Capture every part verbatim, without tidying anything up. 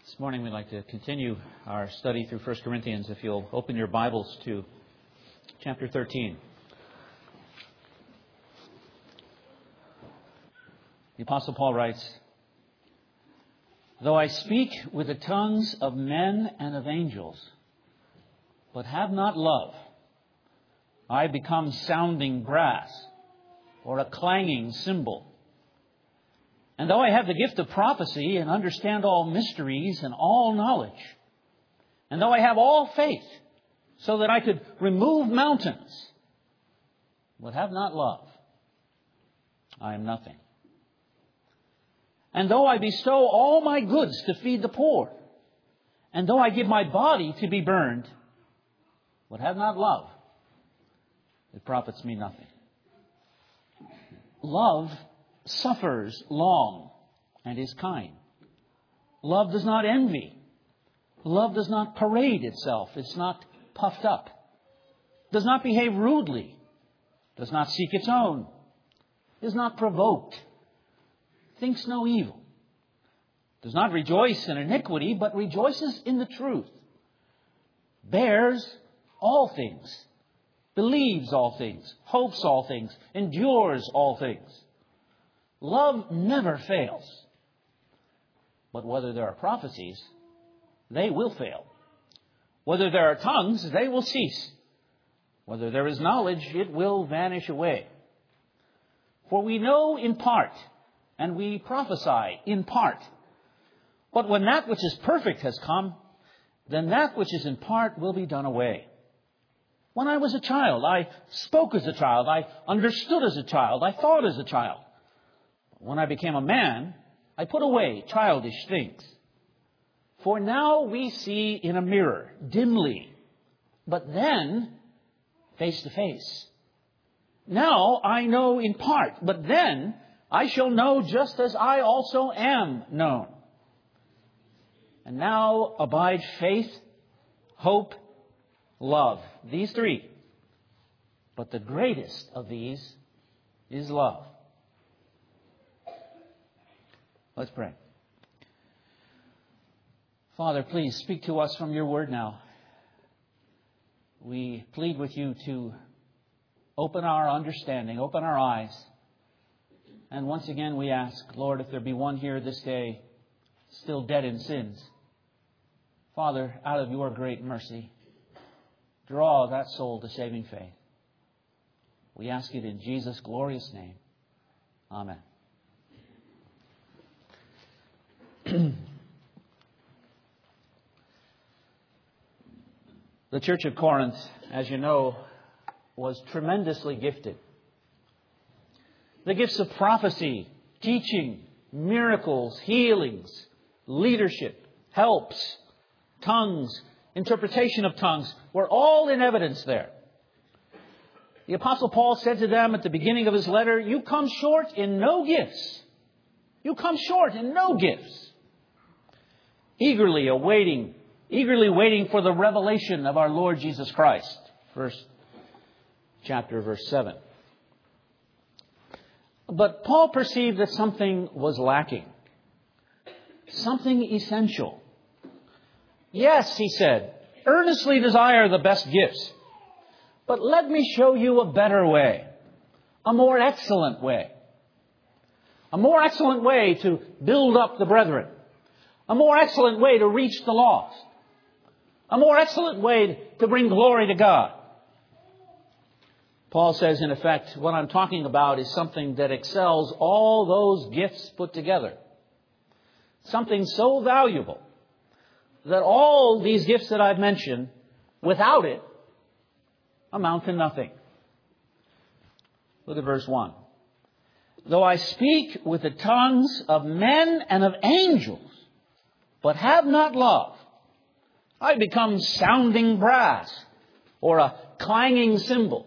This morning we'd like to continue our study through First Corinthians. If you'll open your Bibles to chapter thirteen. The Apostle Paul writes, "Though I speak with the tongues of men and of angels, but have not love, I become sounding brass or a clanging cymbal. And though I have the gift of prophecy and understand all mysteries and all knowledge, and though I have all faith so that I could remove mountains, but have not love, I am nothing. And though I bestow all my goods to feed the poor, and though I give my body to be burned, but have not love, it profits me nothing." Love suffers long and is kind. Love does not envy. Love does not parade itself. It's not puffed up. Does not behave rudely. Does not seek its own. Is not provoked. Thinks no evil. Does not rejoice in iniquity, but rejoices in the truth. Bears all things. Believes all things. Hopes all things. Endures all things. Love never fails. But whether there are prophecies, they will fail. Whether there are tongues, they will cease. Whether there is knowledge, it will vanish away. For we know in part, and we prophesy in part. But when that which is perfect has come, then that which is in part will be done away. When I was a child, I spoke as a child, I understood as a child, I thought as a child. When I became a man, I put away childish things. For now we see in a mirror, dimly, but then face to face. Now I know in part, but then I shall know just as I also am known. And now abide faith, hope, love. These three. But the greatest of these is love." Let's pray. Father, please speak to us from your word now. We plead with you to open our understanding, open our eyes. And once again we ask, Lord, if there be one here this day still dead in sins, Father, out of your great mercy, draw that soul to saving faith. We ask it in Jesus' glorious name. Amen. The Church of Corinth, as you know, was tremendously gifted. The gifts of prophecy, teaching, miracles, healings, leadership, helps, tongues, interpretation of tongues were all in evidence there. The Apostle Paul said to them at the beginning of his letter, "You come short in no gifts. You come short in no gifts." Eagerly awaiting, eagerly waiting for the revelation of our Lord Jesus Christ. First chapter, verse seven. But Paul perceived that something was lacking. Something essential. "Yes," he said, "earnestly desire the best gifts. But let me show you a better way. A more excellent way. A more excellent way to build up the brethren. A more excellent way to reach the lost. A more excellent way to bring glory to God." Paul says, in effect, what I'm talking about is something that excels all those gifts put together. Something so valuable that all these gifts that I've mentioned, without it, amount to nothing. Look at verse one. "Though I speak with the tongues of men and of angels, but have not love, I become sounding brass or a clanging cymbal."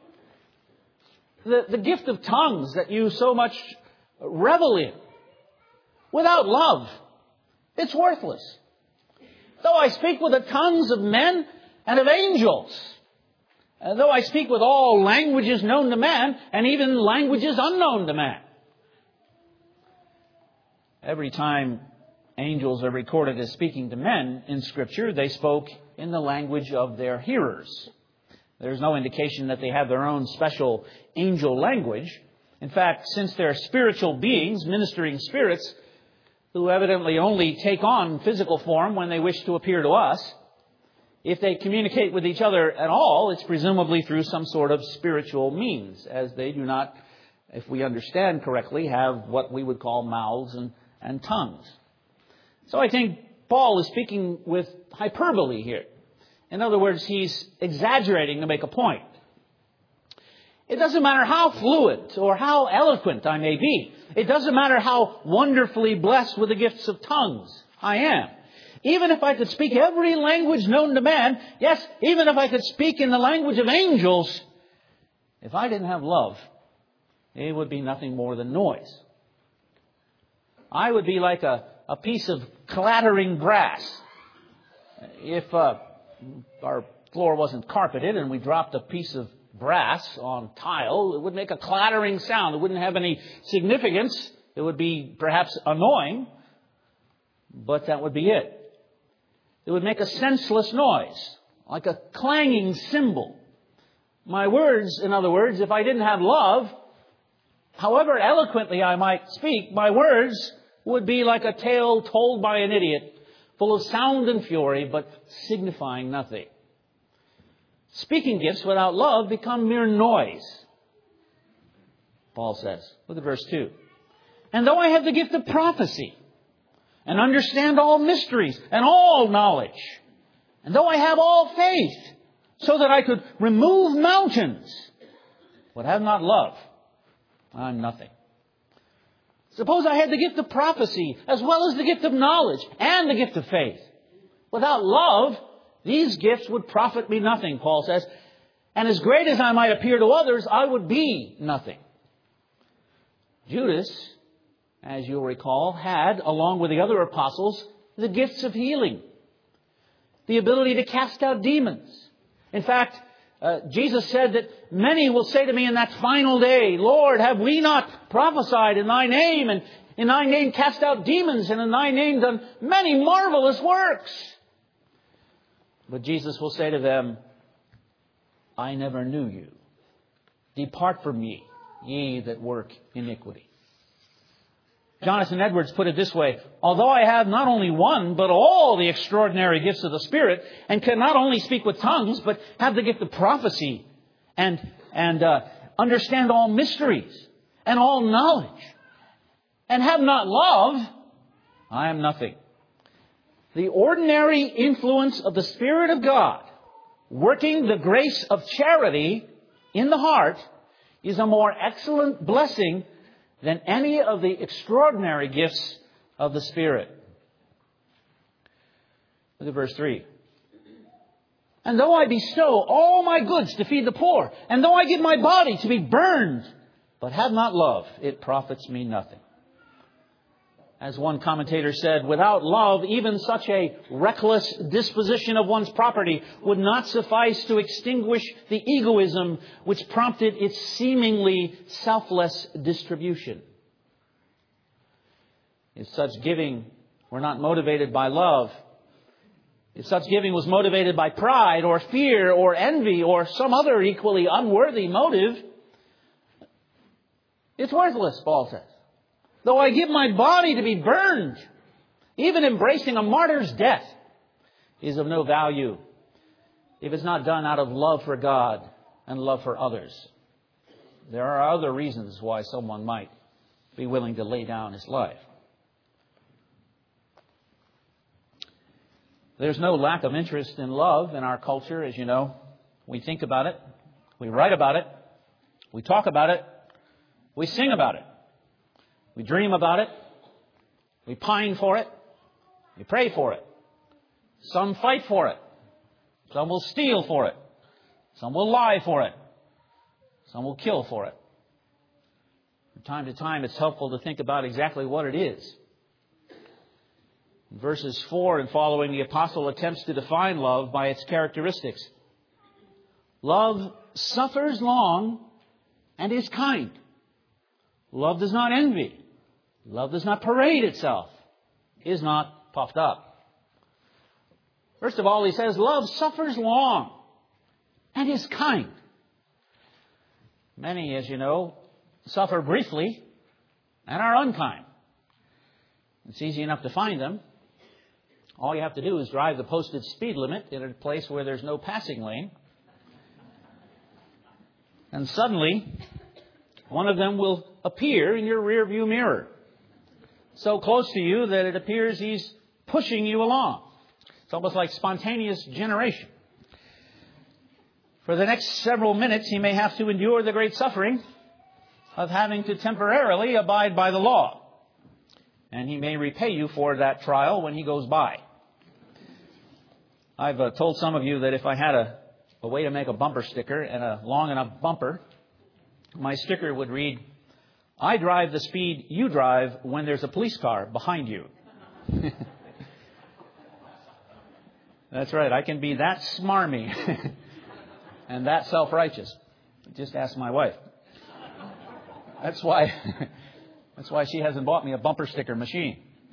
The, the gift of tongues that you so much revel in, without love, it's worthless. "Though I speak with the tongues of men and of angels, and though I speak with all languages known to man and even languages unknown to man." Every time angels are recorded as speaking to men in Scripture, they spoke in the language of their hearers. There's no indication that they have their own special angel language. In fact, since they're spiritual beings, ministering spirits, who evidently only take on physical form when they wish to appear to us, if they communicate with each other at all, it's presumably through some sort of spiritual means, as they do not, if we understand correctly, have what we would call mouths and, and tongues. So I think Paul is speaking with hyperbole here. In other words, he's exaggerating to make a point. It doesn't matter how fluent or how eloquent I may be. It doesn't matter how wonderfully blessed with the gifts of tongues I am. Even if I could speak every language known to man, yes, even if I could speak in the language of angels, if I didn't have love, it would be nothing more than noise. I would be like a, a piece of clattering brass. If uh, our floor wasn't carpeted and we dropped a piece of brass on tile, it would make a clattering sound. It wouldn't have any significance. It would be perhaps annoying, but that would be it. It would make a senseless noise, like a clanging cymbal. My words, in other words, if I didn't have love, however eloquently I might speak, my words would be like a tale told by an idiot, full of sound and fury, but signifying nothing. Speaking gifts without love become mere noise, Paul says. Look at verse two. And though I have the gift of prophecy, and understand all mysteries, and all knowledge, and though I have all faith, so that I could remove mountains, but have not love, I'm nothing. Suppose I had the gift of prophecy, as well as the gift of knowledge, and the gift of faith. Without love, these gifts would profit me nothing, Paul says. And as great as I might appear to others, I would be nothing. Judas, as you'll recall, had, along with the other apostles, the gifts of healing, the ability to cast out demons. In fact, uh, Jesus said that many will say to me in that final day, Lord, have we not prophesied in thy name, and in thy name cast out demons, and in thy name done many marvelous works? But Jesus will say to them, I never knew you. Depart from me, ye that work iniquity. Jonathan Edwards put it this way, although I have not only one, but all the extraordinary gifts of the Spirit, and can not only speak with tongues, but have the gift of prophecy, and, and uh, understand all mysteries, and all knowledge, and have not love, I am nothing. The ordinary influence of the Spirit of God, working the grace of charity in the heart, is a more excellent blessing than any of the extraordinary gifts of the Spirit. Look at verse three. And though I bestow all my goods to feed the poor, and though I give my body to be burned, but have not love, it profits me nothing. As one commentator said, without love, even such a reckless disposition of one's property would not suffice to extinguish the egoism which prompted its seemingly selfless distribution. If such giving were not motivated by love, if such giving was motivated by pride or fear or envy or some other equally unworthy motive, it's worthless, Paul says. Though I give my body to be burned, even embracing a martyr's death is of no value if it's not done out of love for God and love for others. There are other reasons why someone might be willing to lay down his life. There's no lack of interest in love in our culture, as you know. We think about it. We write about it. We talk about it. We sing about it. We dream about it. We pine for it. We pray for it. Some fight for it. Some will steal for it. Some will lie for it. Some will kill for it. From time to time, it's helpful to think about exactly what it is. In verses four and following, the apostle attempts to define love by its characteristics. Love suffers long and is kind. Love does not envy. Love does not parade itself. is not puffed up. First of all, he says, love suffers long and is kind. Many, as you know, suffer briefly and are unkind. It's easy enough to find them. All you have to do is drive the posted speed limit in a place where there's no passing lane. And suddenly, one of them will appear in your rearview mirror, so close to you that it appears he's pushing you along. It's almost like spontaneous generation. For the next several minutes, he may have to endure the great suffering of having to temporarily abide by the law. And he may repay you for that trial when he goes by. I've uh, told some of you that if I had a, a way to make a bumper sticker and a long enough bumper, my sticker would read, I drive the speed you drive when there's a police car behind you. That's right. I can be that smarmy and that self-righteous. Just ask my wife. That's why, that's why she hasn't bought me a bumper sticker machine.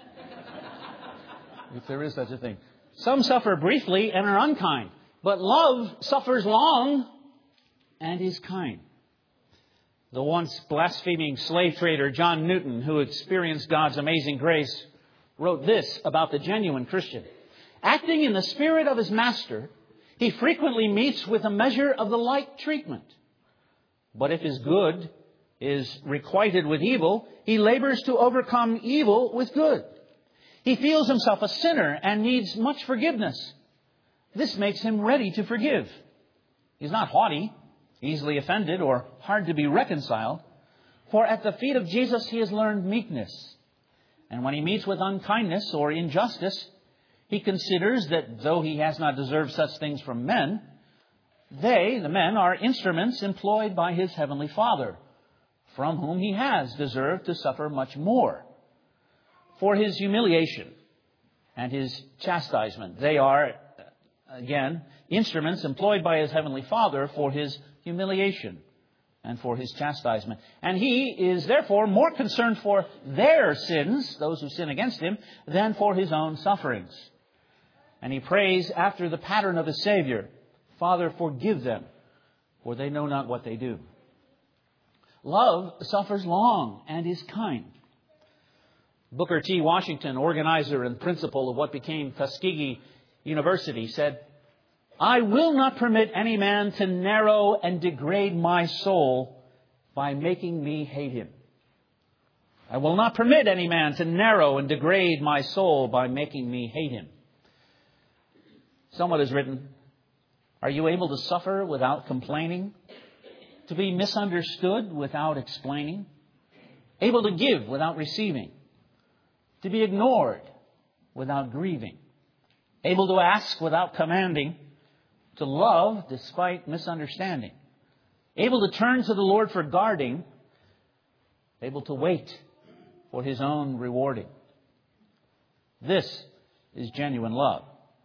If there is such a thing. Some suffer briefly and are unkind, but love suffers long and is kind. The once blaspheming slave trader John Newton, who experienced God's amazing grace, wrote this about the genuine Christian. Acting in the spirit of his master, he frequently meets with a measure of the like treatment. But if his good is requited with evil, he labors to overcome evil with good. He feels himself a sinner and needs much forgiveness. This makes him ready to forgive. He's not haughty, easily offended, or hard to be reconciled. For at the feet of Jesus he has learned meekness. And when he meets with unkindness or injustice, he considers that though he has not deserved such things from men, they, the men, are instruments employed by his heavenly Father, from whom he has deserved to suffer much more. For his humiliation and his chastisement, they are, again, instruments employed by his heavenly Father for his humiliation and for his chastisement. And he is therefore more concerned for their sins, those who sin against him, than for his own sufferings. And he prays after the pattern of his Savior, Father, forgive them, for they know not what they do. Love suffers long and is kind. Booker T. Washington, organizer and principal of what became Tuskegee University, said, I will not permit any man to narrow and degrade my soul by making me hate him. I will not permit any man to narrow and degrade my soul by making me hate him. Someone has written, are you able to suffer without complaining? To be misunderstood without explaining? Able to give without receiving? To be ignored without grieving? Able to ask without commanding? To love despite misunderstanding? Able to turn to the Lord for guarding? Able to wait for his own rewarding? This is genuine love.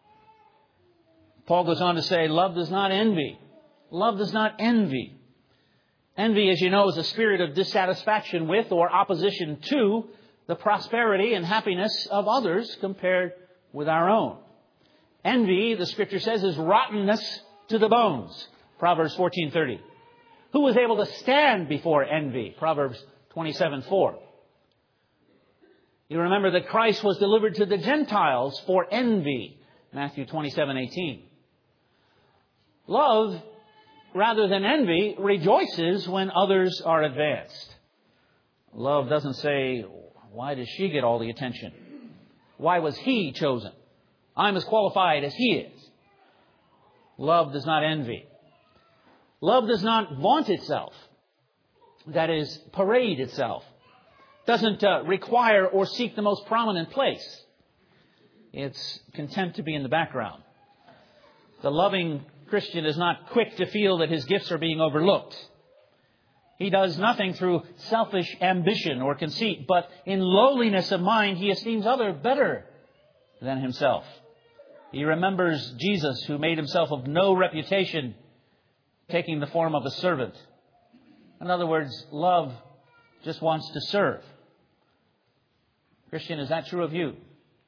Paul goes on to say, love does not envy. Love does not envy. Envy, as you know, is a spirit of dissatisfaction with or opposition to the prosperity and happiness of others compared with our own. Envy, the Scripture says, is rottenness to the bones. Proverbs fourteen thirty. Who was able to stand before envy? Proverbs twenty-seven four. You remember that Christ was delivered to the Gentiles for envy. Matthew twenty-seven eighteen. Love, rather than envy, rejoices when others are advanced. Love doesn't say, why does she get all the attention? Why was he chosen? I'm as qualified as he is. Love does not envy. Love does not vaunt itself. That is, parade itself. Doesn't uh, require or seek the most prominent place. It's content to be in the background. The loving Christian is not quick to feel that his gifts are being overlooked. He does nothing through selfish ambition or conceit, but in lowliness of mind, he esteems others better than himself. He remembers Jesus, who made himself of no reputation, taking the form of a servant. In other words, love just wants to serve. Christian, is that true of you?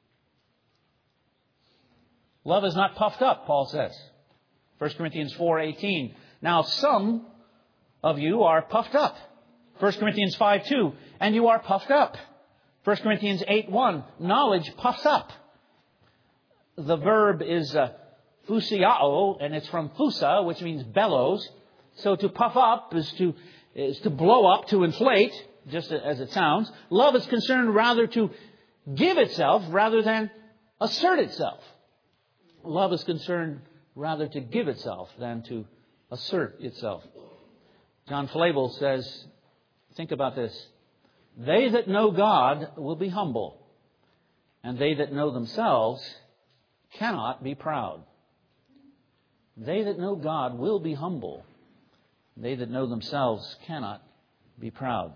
Love is not puffed up, Paul says. First Corinthians four eighteen. Now some of you are puffed up. First Corinthians five two. And you are puffed up. First Corinthians eight one. Knowledge puffs up. The verb is uh, fusiao, and it's from fusa, which means bellows. So to puff up is to is to blow up, to inflate, just as it sounds. Love is concerned rather to give itself rather than assert itself. Love is concerned rather to give itself than to assert itself. John Flavel says, think about this. They that know God will be humble, and they that know themselves cannot be proud. They that know God will be humble. They that know themselves cannot be proud.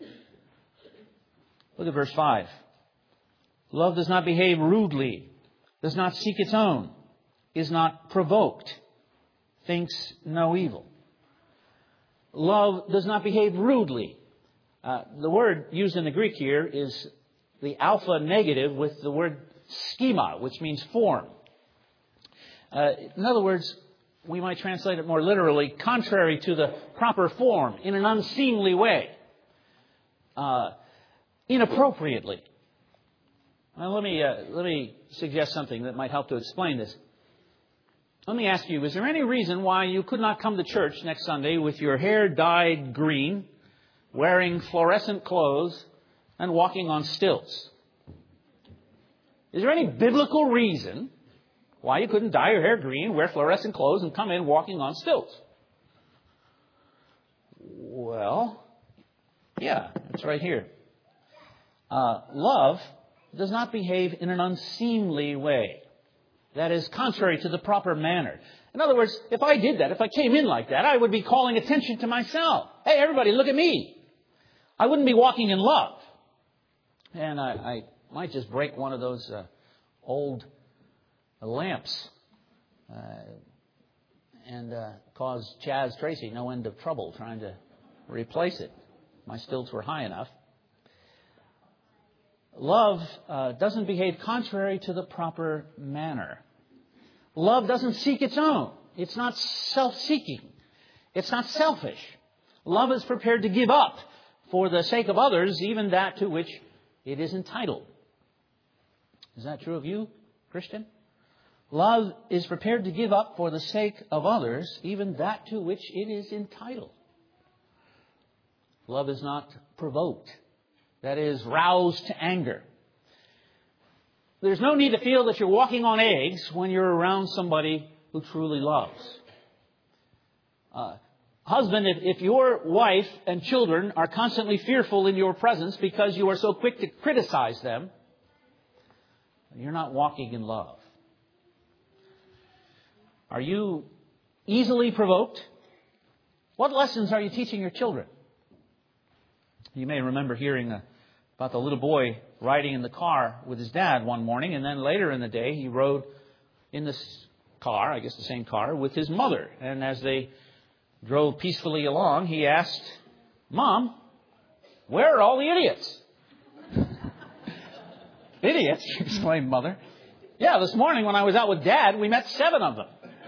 Look at verse five. Love does not behave rudely, does not seek its own, is not provoked, thinks no evil. Love does not behave rudely. Uh, the word used in the Greek here is the alpha negative with the word schema, which means form. Uh, in other words, we might translate it more literally, contrary to the proper form, in an unseemly way, uh, inappropriately. Now, let me uh, let me suggest something that might help to explain this. Let me ask you, is there any reason why you could not come to church next Sunday with your hair dyed green, wearing fluorescent clothes, and walking on stilts? Is there any biblical reason why you couldn't dye your hair green, wear fluorescent clothes, and come in walking on stilts? Well, yeah, it's right here. Uh, love does not behave in an unseemly way. That is contrary to the proper manner. In other words, if I did that, if I came in like that, I would be calling attention to myself. Hey, everybody, look at me. I wouldn't be walking in love. And I, I might just break one of those uh, old lamps uh, and uh, cause Chaz Tracy no end of trouble trying to replace it. My stilts were high enough. Love uh, doesn't behave contrary to the proper manner. Love doesn't seek its own. It's not self-seeking. It's not selfish. Love is prepared to give up for the sake of others, even that to which it is entitled. Is that true of you, Christian? Love is prepared to give up for the sake of others, even that to which it is entitled. Love is not provoked. That is, roused to anger. There's no need to feel that you're walking on eggs when you're around somebody who truly loves. Uh, husband, if, if your wife and children are constantly fearful in your presence because you are so quick to criticize them, you're not walking in love. Are you easily provoked? What lessons are you teaching your children? You may remember hearing a about the little boy riding in the car with his dad one morning, and then later in the day he rode in this car, I guess the same car, with his mother. And as they drove peacefully along, he asked, "Mom, where are all the idiots?" "Idiots?" exclaimed Mother. "Yeah, this morning when I was out with Dad, we met seven of them."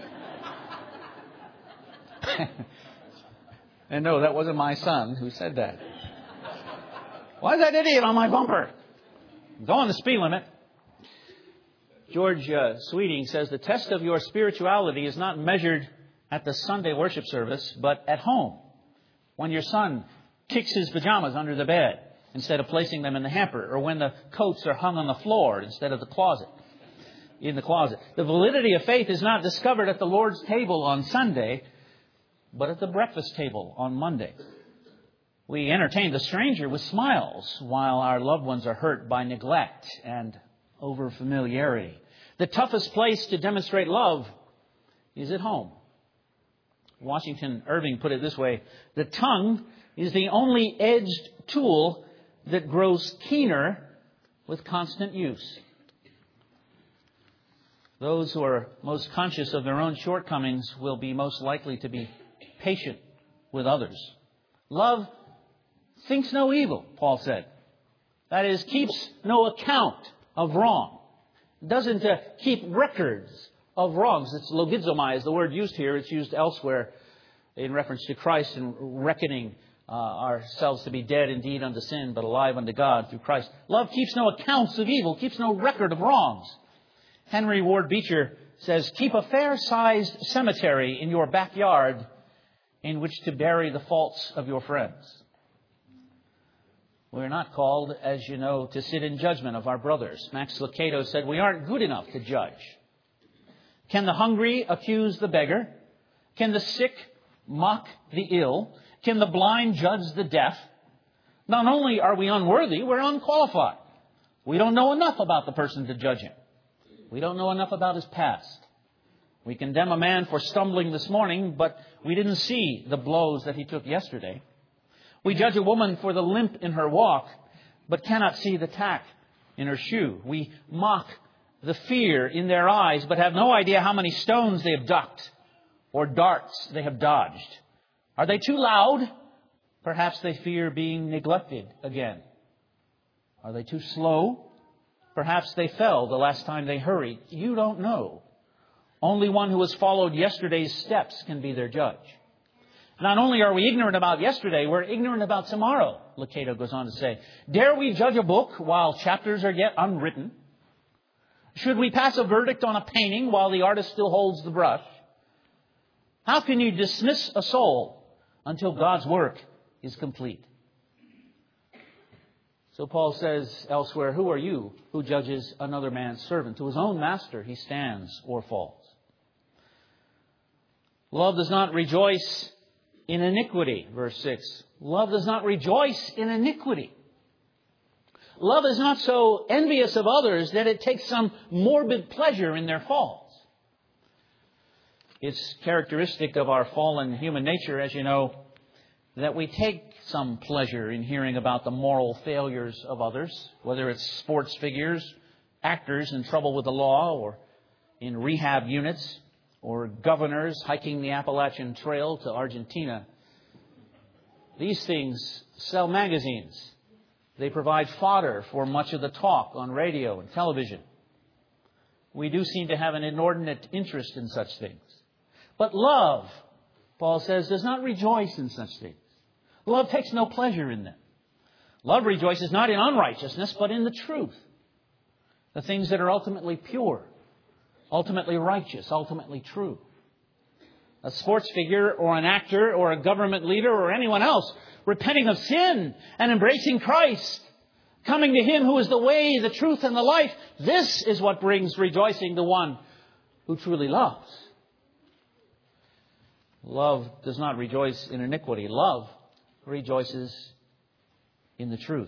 And no, that wasn't my son who said that. "Why is that idiot on my bumper?" "Go on the speed limit." George uh, Sweeting says the test of your spirituality is not measured at the Sunday worship service, but at home, when your son kicks his pajamas under the bed instead of placing them in the hamper, or when the coats are hung on the floor instead of the closet, in the closet. The validity of faith is not discovered at the Lord's table on Sunday, but at the breakfast table on Monday. We entertain the stranger with smiles while our loved ones are hurt by neglect and over-familiarity. The toughest place to demonstrate love is at home. Washington Irving put it this way: the tongue is the only edged tool that grows keener with constant use. Those who are most conscious of their own shortcomings will be most likely to be patient with others. Love thinks no evil, Paul said. That is, keeps no account of wrong. Doesn't uh, keep records of wrongs. It's logizomai is the word used here. It's used elsewhere in reference to Christ and reckoning uh, ourselves to be dead indeed unto sin, but alive unto God through Christ. Love keeps no accounts of evil, keeps no record of wrongs. Henry Ward Beecher says, keep a fair-sized cemetery in your backyard in which to bury the faults of your friends. We're not called, as you know, to sit in judgment of our brothers. Max Lucado said, we aren't good enough to judge. Can the hungry accuse the beggar? Can the sick mock the ill? Can the blind judge the deaf? Not only are we unworthy, we're unqualified. We don't know enough about the person to judge him. We don't know enough about his past. We condemn a man for stumbling this morning, but we didn't see the blows that he took yesterday. We judge a woman for the limp in her walk, but cannot see the tack in her shoe. We mock the fear in their eyes, but have no idea how many stones they have ducked or darts they have dodged. Are they too loud? Perhaps they fear being neglected again. Are they too slow? Perhaps they fell the last time they hurried. You don't know. Only one who has followed yesterday's steps can be their judge. Not only are we ignorant about yesterday, we're ignorant about tomorrow, Lucado goes on to say. Dare we judge a book while chapters are yet unwritten? Should we pass a verdict on a painting while the artist still holds the brush? How can you dismiss a soul until God's work is complete? So Paul says elsewhere, who are you who judges another man's servant? To his own master he stands or falls. Love does not rejoice in iniquity, verse six. Love does not rejoice in iniquity. Love is not so envious of others that it takes some morbid pleasure in their faults. It's characteristic of our fallen human nature, as you know, that we take some pleasure in hearing about the moral failures of others, whether it's sports figures, actors in trouble with the law, or in rehab units, or governors hiking the Appalachian Trail to Argentina. These things sell magazines. They provide fodder for much of the talk on radio and television. We do seem to have an inordinate interest in such things. But love, Paul says, does not rejoice in such things. Love takes no pleasure in them. Love rejoices not in unrighteousness, but in the truth. The things that are ultimately pure, ultimately righteous, ultimately true. A sports figure or an actor or a government leader or anyone else repenting of sin and embracing Christ, coming to Him who is the way, the truth, and the life. This is what brings rejoicing to one who truly loves. Love does not rejoice in iniquity. Love rejoices in the truth.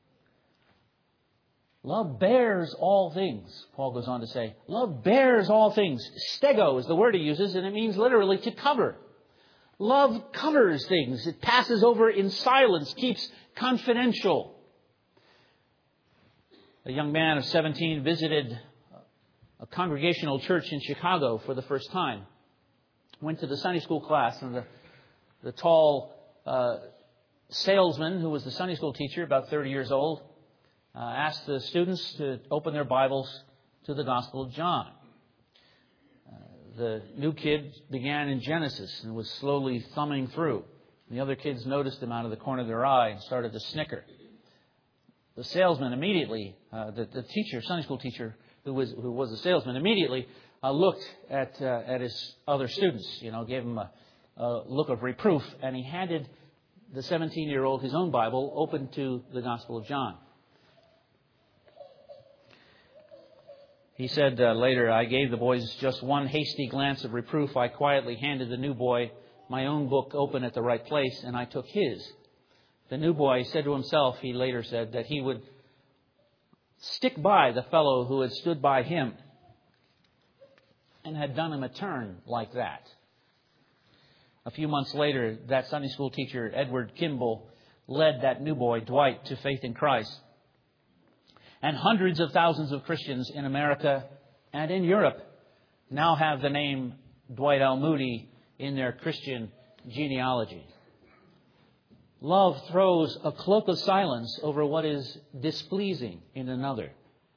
Love bears all things, Paul goes on to say. Love bears all things. Stego is the word he uses, and it means literally to cover. Love covers things. It passes over in silence, keeps confidential. A young man of seventeen visited a congregational church in Chicago for the first time. Went to the Sunday school class, and the, the tall uh, salesman, who was the Sunday school teacher, about thirty years old, uh, asked the students to open their Bibles to the Gospel of John. Uh, the new kid began in Genesis and was slowly thumbing through. The other kids noticed him out of the corner of their eye and started to snicker. The salesman immediately, uh, the, the teacher, Sunday school teacher, who was who was a salesman, immediately uh, looked at uh, at his other students. You know, gave him a, a look of reproof, and he handed the seventeen-year-old his own Bible, open to the Gospel of John. He said uh, later, I gave the boys just one hasty glance of reproof. I quietly handed the new boy my own book open at the right place, and I took his. The new boy said to himself, he later said, that he would stick by the fellow who had stood by him and had done him a turn like that. A few months later, that Sunday school teacher, Edward Kimball, led that new boy, Dwight, to faith in Christ. And hundreds of thousands of Christians in America and in Europe now have the name Dwight L. Moody in their Christian genealogy. Love throws a cloak of silence over what is displeasing in another.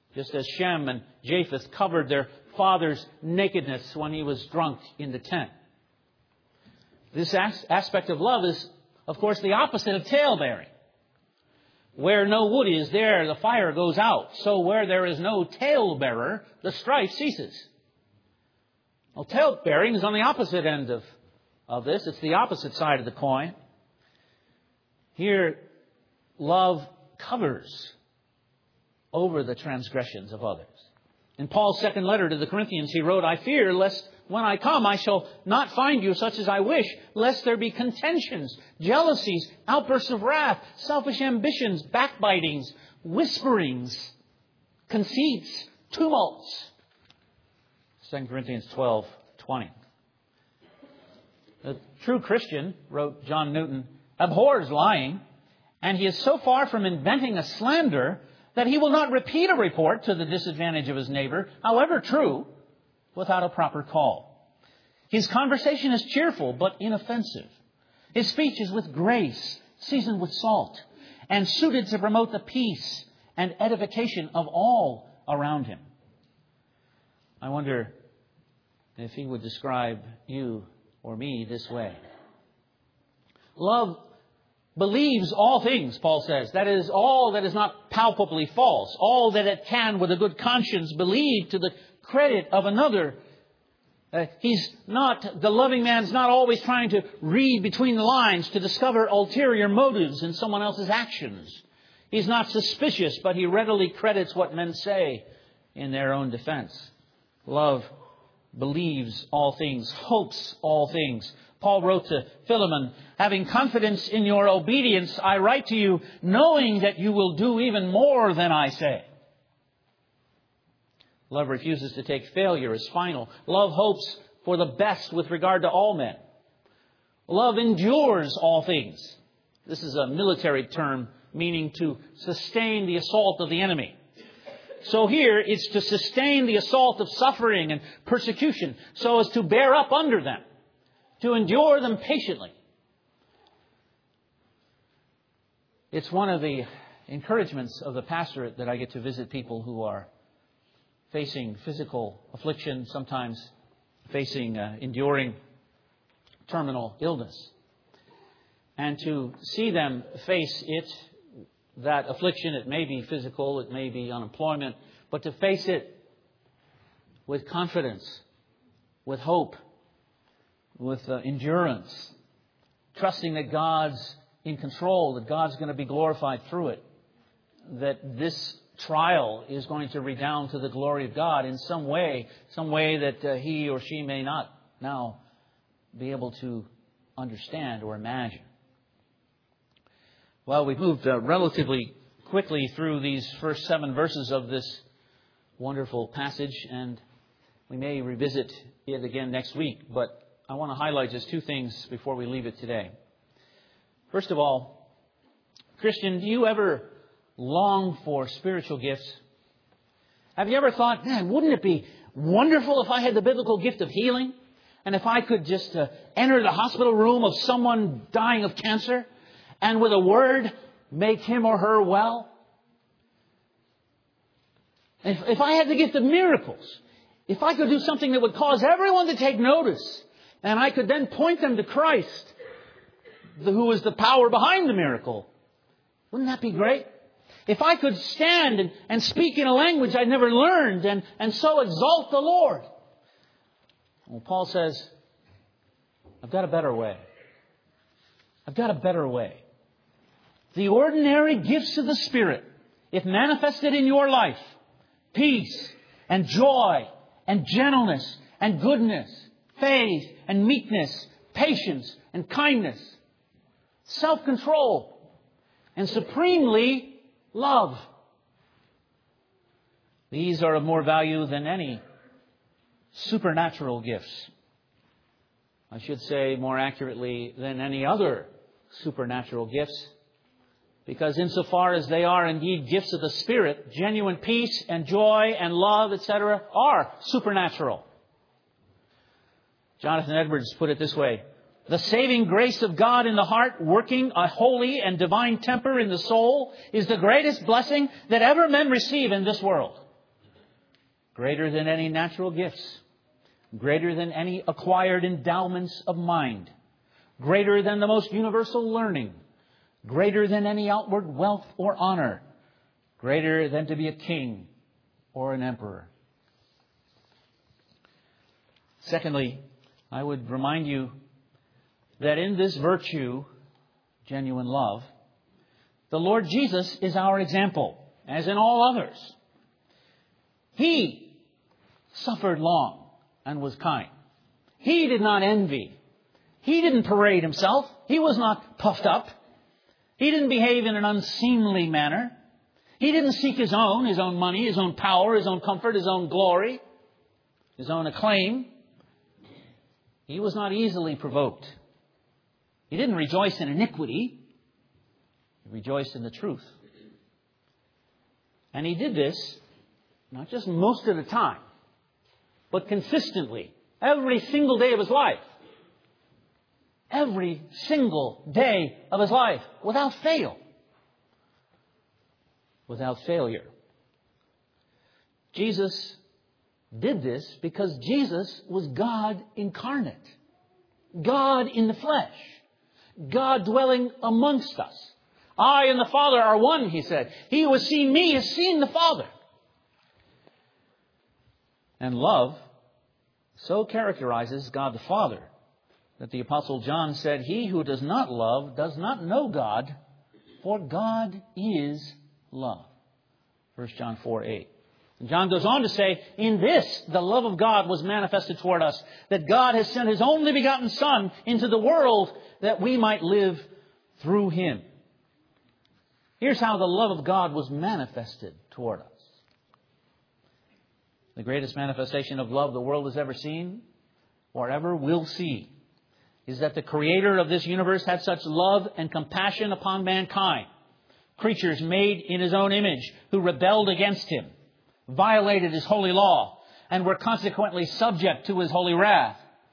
just as Shem and Japheth covered their father's nakedness when he was drunk in the tent. This as- aspect of love is, of course, the opposite of tale-bearing. Where no wood is, there the fire goes out. So where there is no tale-bearer, the strife ceases. Well, tale-bearing is on the opposite end of, of this. It's the opposite side of the coin. Here, love covers over the transgressions of others. In Paul's second letter to the Corinthians, he wrote, I fear lest when I come I shall not find you such as I wish, lest there be contentions, jealousies, outbursts of wrath, selfish ambitions, backbitings, whisperings, conceits, tumults. Second Corinthians twelve twenty. The true Christian, wrote John Newton, abhors lying, and he is so far from inventing a slander that he will not repeat a report to the disadvantage of his neighbor, however true, without a proper call. His conversation is cheerful but inoffensive. His speech is with grace, seasoned with salt, and suited to promote the peace and edification of all around him. I wonder if he would describe you or me this way. Love believes all things, Paul says. That is, all that is not palpably false. All that it can, with a good conscience, believe to the credit of another. Uh, he's not, the loving man's not always trying to read between the lines to discover ulterior motives in someone else's actions. He's not suspicious, but he readily credits what men say in their own defense. Love believes all things, hopes all things. Paul wrote to Philemon, having confidence in your obedience, I write to you, knowing that you will do even more than I say. Love refuses to take failure as final. Love hopes for the best with regard to all men. Love endures all things. This is a military term meaning to sustain the assault of the enemy. So here it's to sustain the assault of suffering and persecution so as to bear up under them, to endure them patiently. It's one of the encouragements of the pastorate that I get to visit people who are facing physical affliction, sometimes facing, uh, enduring terminal illness. And to see them face it, that affliction, it may be physical, it may be unemployment, but to face it with confidence, with hope, with uh, endurance, trusting that God's in control, that God's going to be glorified through it, that this trial is going to redound to the glory of God in some way, some way that uh, he or she may not now be able to understand or imagine. Well, we've moved uh, relatively quickly through these first seven verses of this wonderful passage, and we may revisit it again next week, but I want to highlight just two things before we leave it today. First of all, Christian, do you ever long for spiritual gifts? Have you ever thought, man, wouldn't it be wonderful if I had the biblical gift of healing? And if I could just uh, enter the hospital room of someone dying of cancer and with a word make him or her well? If, if I had the gift of miracles, if I could do something that would cause everyone to take notice, and I could then point them to Christ, who is the power behind the miracle, wouldn't that be great? If I could stand and, and speak in a language I'd never learned and, and so exalt the Lord. Well, Paul says, I've got a better way. I've got a better way. The ordinary gifts of the Spirit, if manifested in your life, peace and joy and gentleness and goodness, faith and meekness, patience and kindness, self-control, and supremely love. These are of more value than any supernatural gifts. I should say more accurately than any other supernatural gifts. Because insofar as they are indeed gifts of the Spirit, genuine peace and joy and love, et cetera, are supernatural. Jonathan Edwards put it this way: the saving grace of God in the heart, working a holy and divine temper in the soul, is the greatest blessing that ever men receive in this world. greater than any natural gifts, greater than any acquired endowments of mind, greater than the most universal learning, greater than any outward wealth or honor, greater than to be a king or an emperor. Secondly, I would remind you that in this virtue, genuine love, the Lord Jesus is our example, as in all others. He suffered long and was kind. He did not envy. He didn't parade himself. He was not puffed up. He didn't behave in an unseemly manner. He didn't seek his own, his own money, his own power, his own comfort, his own glory, his own acclaim. He was not easily provoked. He didn't rejoice in iniquity. He rejoiced in the truth. And he did this not just most of the time, but consistently, every single day of his life. Every single day of his life, without fail. Without failure. Jesus did this because Jesus was God incarnate. God in the flesh. God dwelling amongst us. I and the Father are one, he said. He who has seen me has seen the Father. And love so characterizes God the Father that the Apostle John said, he who does not love does not know God, for God is love. First John four eight. And John goes on to say, in this the love of God was manifested toward us, that God has sent his only begotten Son into the world that we might live through him. Here's how the love of God was manifested toward us. The greatest manifestation of love the world has ever seen, or ever will see, is that the Creator of this universe had such love and compassion upon mankind. Creatures made in his own image who rebelled against him, violated his holy law, and were consequently subject to his holy wrath.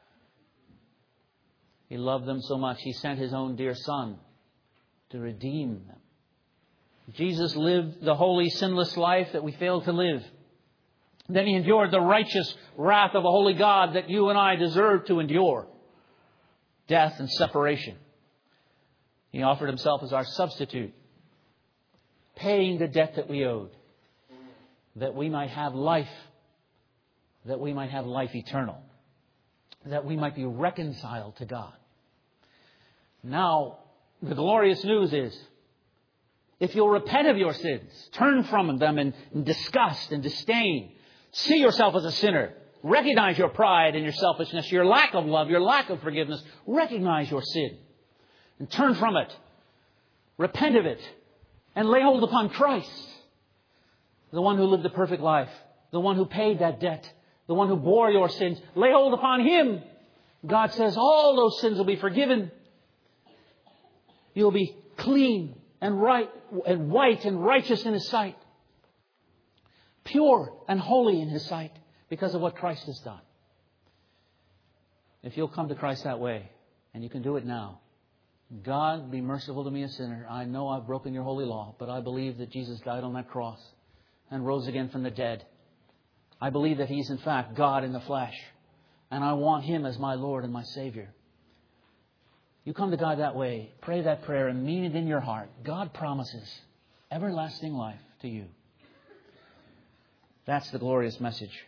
He loved them so much, he sent his own dear Son to redeem them. Jesus lived the holy, sinless life that we fail to live. Then he endured the righteous wrath of a holy God that you and I deserve to endure. Death and separation. He offered himself as our substitute, paying the debt that we owed, that we might have life, that we might have life eternal, that we might be reconciled to God. Now, the glorious news is, if you'll repent of your sins, turn from them in disgust and disdain, see yourself as a sinner, recognize your pride and your selfishness, your lack of love, your lack of forgiveness, recognize your sin and turn from it, repent of it, and lay hold upon Christ, the one who lived the perfect life, the one who paid that debt, the one who bore your sins. Lay hold upon him. God says all those sins will be forgiven. You'll be clean and right and white and righteous in his sight. Pure and holy in his sight because of what Christ has done. If you'll come to Christ that way, and you can do it now, God, be merciful to me, a sinner. I know I've broken your holy law, but I believe that Jesus died on that cross and rose again from the dead. I believe that he's in fact God in the flesh, and I want him as my Lord and my Savior. You come to God that way, pray that prayer and mean it in your heart. God promises everlasting life to you. That's the glorious message.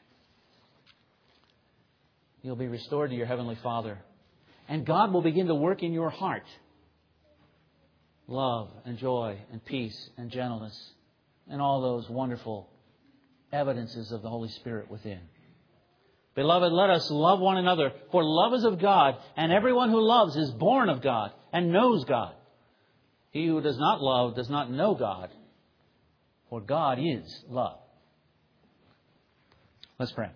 You'll be restored to your Heavenly Father. And God will begin to work in your heart love and joy and peace and gentleness and all those wonderful evidences of the Holy Spirit within. Beloved, let us love one another, for love is of God, and everyone who loves is born of God and knows God. He who does not love does not know God, for God is love. Let's pray.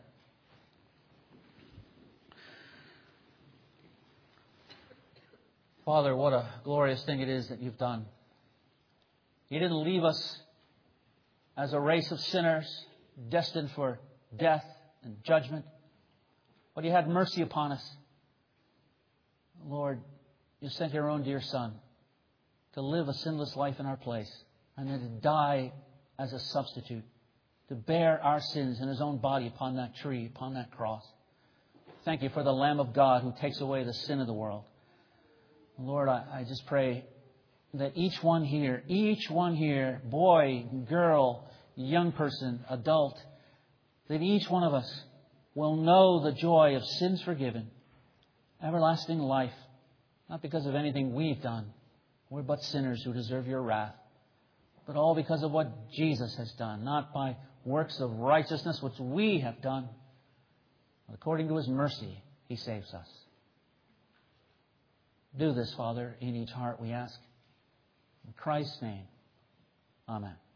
Father, what a glorious thing it is that you've done. You didn't leave us as a race of sinners destined for death and judgment, but you had mercy upon us. Lord, you sent your own dear Son to live a sinless life in our place and then to die as a substitute, to bear our sins in His own body upon that tree, upon that cross. Thank You for the Lamb of God who takes away the sin of the world. Lord, I, I just pray that each one here, each one here, boy, girl, young person, adult, that each one of us will know the joy of sins forgiven, everlasting life, not because of anything we've done. We're but sinners who deserve Your wrath, but all because of what Jesus has done, not by works of righteousness which we have done. According to His mercy, He saves us. Do this, Father, in each heart, we ask. In Christ's name, amen.